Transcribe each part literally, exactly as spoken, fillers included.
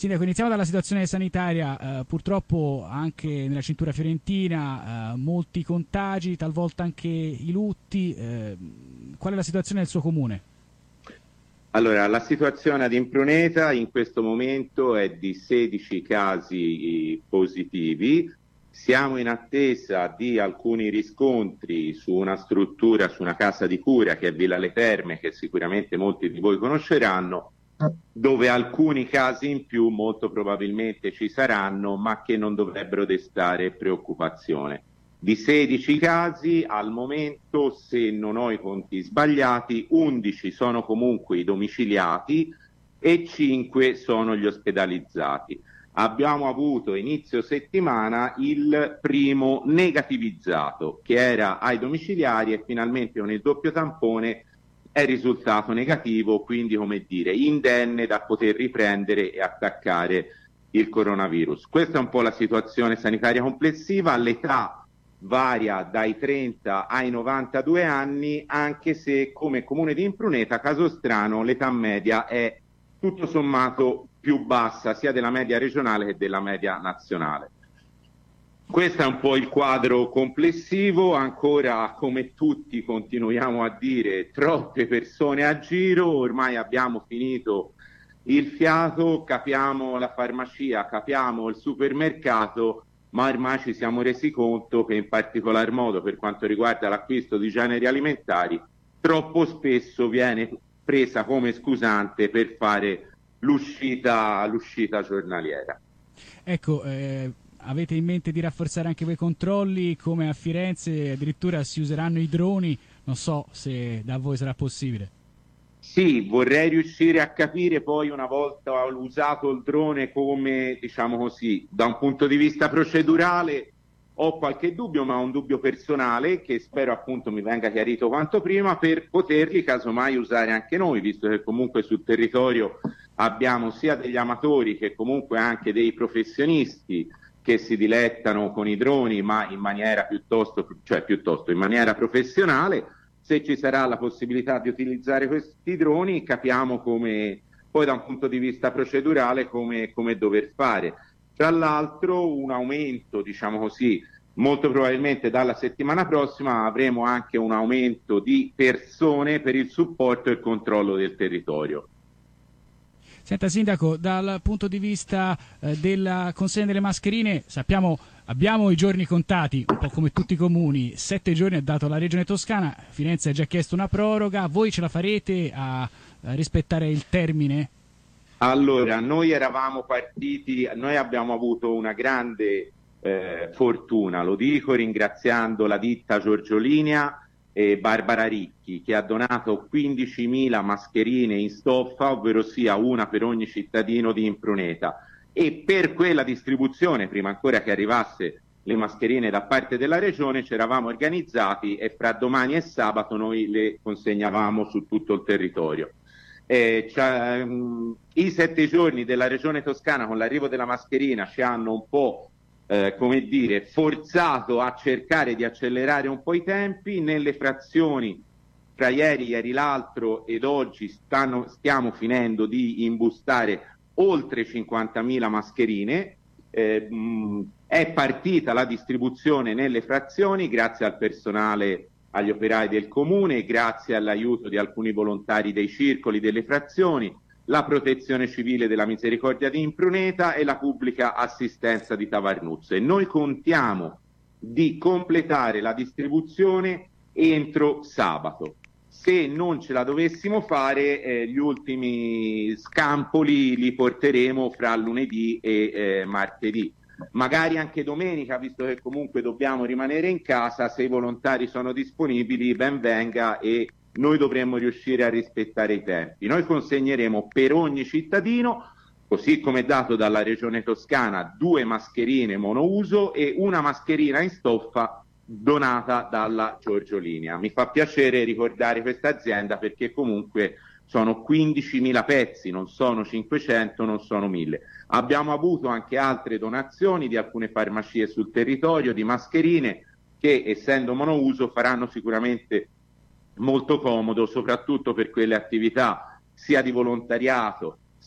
Sindaco, iniziamo dalla situazione sanitaria, eh, purtroppo anche nella cintura fiorentina eh, molti contagi, talvolta anche i lutti. Eh, qual è la situazione del suo comune? Allora, la situazione ad Impruneta in questo momento è di sedici casi positivi. Siamo in attesa di alcuni riscontri su una struttura, su una casa di cura che è Villa Le Terme, che sicuramente molti di voi conosceranno, dove alcuni casi in più molto probabilmente ci saranno, ma che non dovrebbero destare preoccupazione. Di sedici casi al momento, se non ho i conti sbagliati, undici sono comunque i domiciliati e cinque sono gli ospedalizzati. Abbiamo avuto inizio settimana il primo negativizzato, che era ai domiciliari, e finalmente con il doppio tampone è risultato negativo, quindi come dire indenne da poter riprendere e attaccare il coronavirus. Questa è un po' la situazione sanitaria complessiva. L'età varia dai trenta ai novantadue anni, anche se come comune di Impruneta, caso strano, l'età media è tutto sommato più bassa sia della media regionale che della media nazionale. Questo è un po' il quadro complessivo. Ancora, come tutti continuiamo a dire, troppe persone a giro, ormai abbiamo finito il fiato, capiamo la farmacia, capiamo il supermercato, ma ormai ci siamo resi conto che in particolar modo per quanto riguarda l'acquisto di generi alimentari troppo spesso viene presa come scusante per fare l'uscita, l'uscita giornaliera. Ecco, eh, avete in mente di rafforzare anche quei controlli, come a Firenze addirittura si useranno i droni? Non so se da voi sarà possibile. Sì, vorrei riuscire a capire poi, una volta usato il drone, come, diciamo così, da un punto di vista procedurale ho qualche dubbio, ma un dubbio personale che spero appunto mi venga chiarito quanto prima, per poterli casomai usare anche noi, visto che comunque sul territorio abbiamo sia degli amatori che comunque anche dei professionisti che si dilettano con i droni, ma in maniera piuttosto, cioè piuttosto in maniera professionale. Se ci sarà la possibilità di utilizzare questi droni, capiamo come, poi da un punto di vista procedurale, come, come dover fare. Tra l'altro un aumento, diciamo così, molto probabilmente dalla settimana prossima avremo anche un aumento di persone per il supporto e il controllo del territorio. Senta Sindaco, dal punto di vista eh, della consegna delle mascherine, sappiamo, abbiamo i giorni contati, un po' come tutti i comuni, sette giorni ha dato la Regione Toscana, Firenze ha già chiesto una proroga, voi ce la farete a, a rispettare il termine? Allora, noi eravamo partiti, noi abbiamo avuto una grande eh, fortuna, lo dico ringraziando la ditta Giorgiolinea e Barbara Ricchi, che ha donato quindicimila mascherine in stoffa, ovvero sia una per ogni cittadino di Impruneta, e per quella distribuzione, prima ancora che arrivasse le mascherine da parte della Regione, ci eravamo organizzati e fra domani e sabato noi le consegnavamo su tutto il territorio. Eh, cioè, um, i sette giorni della Regione Toscana con l'arrivo della mascherina ci hanno un po' eh, come dire, forzato a cercare di accelerare un po' i tempi. Nelle frazioni tra ieri, ieri l'altro ed oggi stanno, stiamo finendo di imbustare oltre cinquantamila mascherine. Eh, mh, è partita la distribuzione nelle frazioni grazie al personale, agli operai del comune, grazie all'aiuto di alcuni volontari dei circoli delle frazioni, la Protezione Civile della Misericordia di Impruneta e la Pubblica Assistenza di Tavarnuzzo. E noi contiamo di completare la distribuzione entro sabato. Se non ce la dovessimo fare, eh, gli ultimi scampoli li porteremo fra lunedì e eh, martedì. Magari anche domenica, visto che comunque dobbiamo rimanere in casa, se i volontari sono disponibili ben venga, e noi dovremmo riuscire a rispettare i tempi. Noi consegneremo per ogni cittadino, così come dato dalla Regione Toscana, due mascherine monouso e una mascherina in stoffa donata dalla Giorgiolinea. Mi fa piacere ricordare questa azienda perché comunque sono quindicimila pezzi, non sono cinquecento, non sono mille. Abbiamo avuto anche altre donazioni di alcune farmacie sul territorio di mascherine che, essendo monouso, faranno sicuramente molto comodo, soprattutto per quelle attività sia di volontariato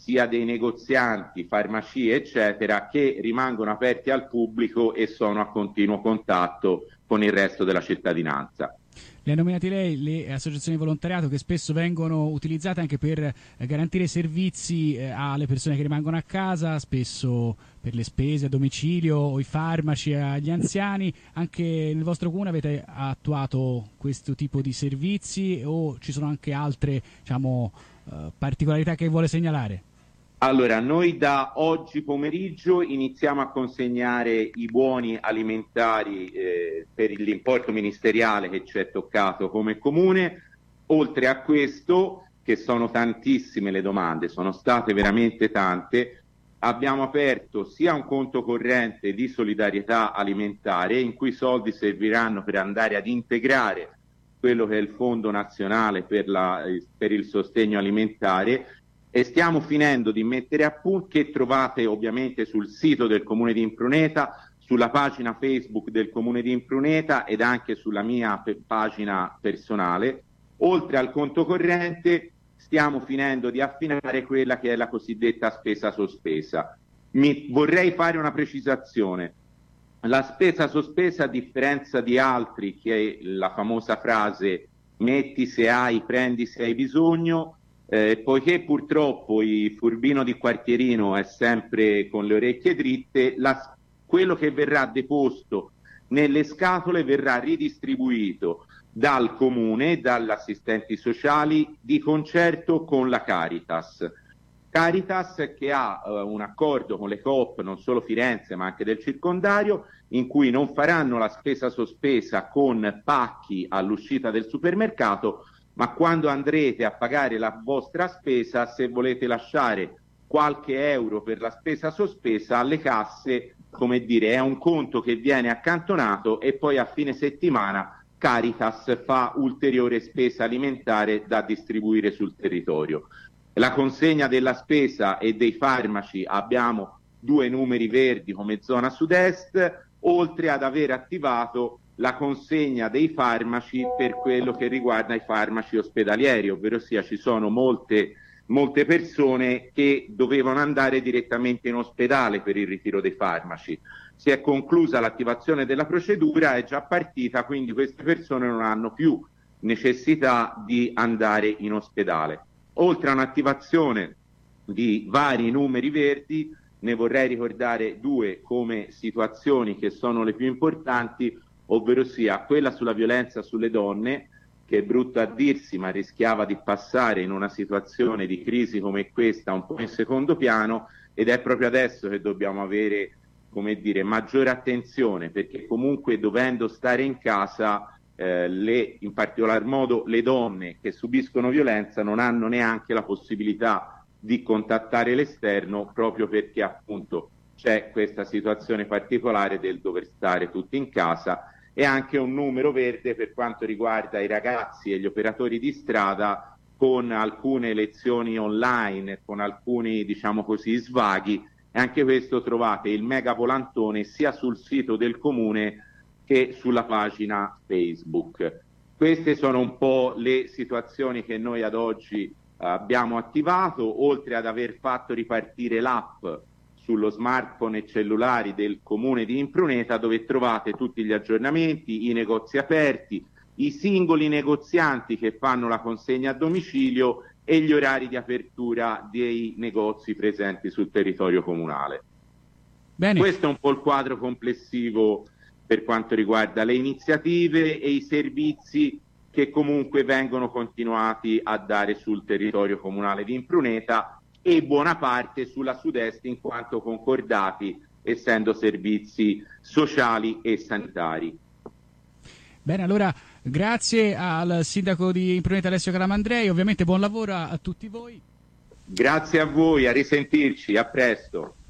sia dei negozianti, farmacie eccetera, che rimangono aperti al pubblico e sono a continuo contatto con il resto della cittadinanza. Le ha nominati lei le associazioni di volontariato che spesso vengono utilizzate anche per eh, garantire servizi eh, alle persone che rimangono a casa, spesso per le spese a domicilio o i farmaci agli anziani. Anche nel vostro comune avete attuato questo tipo di servizi o ci sono anche altre, diciamo, eh, particolarità che vuole segnalare? Allora, noi da oggi pomeriggio iniziamo a consegnare i buoni alimentari eh, per l'importo ministeriale che ci è toccato come comune. Oltre a questo, che sono tantissime le domande, sono state veramente tante, abbiamo aperto sia un conto corrente di solidarietà alimentare in cui i soldi serviranno per andare ad integrare quello che è il Fondo Nazionale per, la, per il sostegno alimentare, e stiamo finendo di mettere a punto, che trovate ovviamente sul sito del Comune di Impruneta, sulla pagina Facebook del Comune di Impruneta ed anche sulla mia pe- pagina personale. Oltre al conto corrente stiamo finendo di affinare quella che è la cosiddetta spesa sospesa. Mi vorrei fare una precisazione. La spesa sospesa, a differenza di altri, che è la famosa frase metti se hai, prendi se hai bisogno, Eh, poiché purtroppo il furbino di quartierino è sempre con le orecchie dritte, la, quello che verrà deposto nelle scatole verrà ridistribuito dal comune, dagli assistenti sociali, di concerto con la Caritas. Caritas che ha eh, un accordo con le coop, non solo Firenze ma anche del circondario, in cui non faranno la spesa sospesa con pacchi all'uscita del supermercato, ma quando andrete a pagare la vostra spesa, se volete lasciare qualche euro per la spesa sospesa alle casse, come dire, è un conto che viene accantonato e poi a fine settimana Caritas fa ulteriore spesa alimentare da distribuire sul territorio. La consegna della spesa e dei farmaci, abbiamo due numeri verdi come zona sud-est, oltre ad aver attivato la consegna dei farmaci per quello che riguarda i farmaci ospedalieri, ovvero sia ci sono molte, molte persone che dovevano andare direttamente in ospedale per il ritiro dei farmaci. Si è conclusa l'attivazione della procedura, è già partita, quindi queste persone non hanno più necessità di andare in ospedale. Oltre a un'attivazione di vari numeri verdi, ne vorrei ricordare due come situazioni che sono le più importanti, ovvero sia quella sulla violenza sulle donne, che è brutto a dirsi ma rischiava di passare in una situazione di crisi come questa un po' in secondo piano, ed è proprio adesso che dobbiamo avere, come dire, maggiore attenzione, perché comunque dovendo stare in casa eh, le, in particolar modo le donne che subiscono violenza non hanno neanche la possibilità di contattare l'esterno, proprio perché appunto c'è questa situazione particolare del dover stare tutti in casa. E anche un numero verde per quanto riguarda i ragazzi e gli operatori di strada, con alcune lezioni online, con alcuni, diciamo così, svaghi, e anche questo trovate il mega volantone sia sul sito del comune che sulla pagina Facebook. Queste sono un po' le situazioni che noi ad oggi abbiamo attivato, oltre ad aver fatto ripartire l'app sullo smartphone e cellulari del comune di Impruneta, dove trovate tutti gli aggiornamenti, i negozi aperti, i singoli negozianti che fanno la consegna a domicilio e gli orari di apertura dei negozi presenti sul territorio comunale. Bene. Questo è un po' il quadro complessivo per quanto riguarda le iniziative e i servizi che comunque vengono continuati a dare sul territorio comunale di Impruneta, e buona parte sulla sud-est in quanto concordati, essendo servizi sociali e sanitari. Bene, allora grazie al sindaco di Impruneta Alessio Calamandrei, ovviamente buon lavoro a, a tutti voi. Grazie a voi, a risentirci, a presto.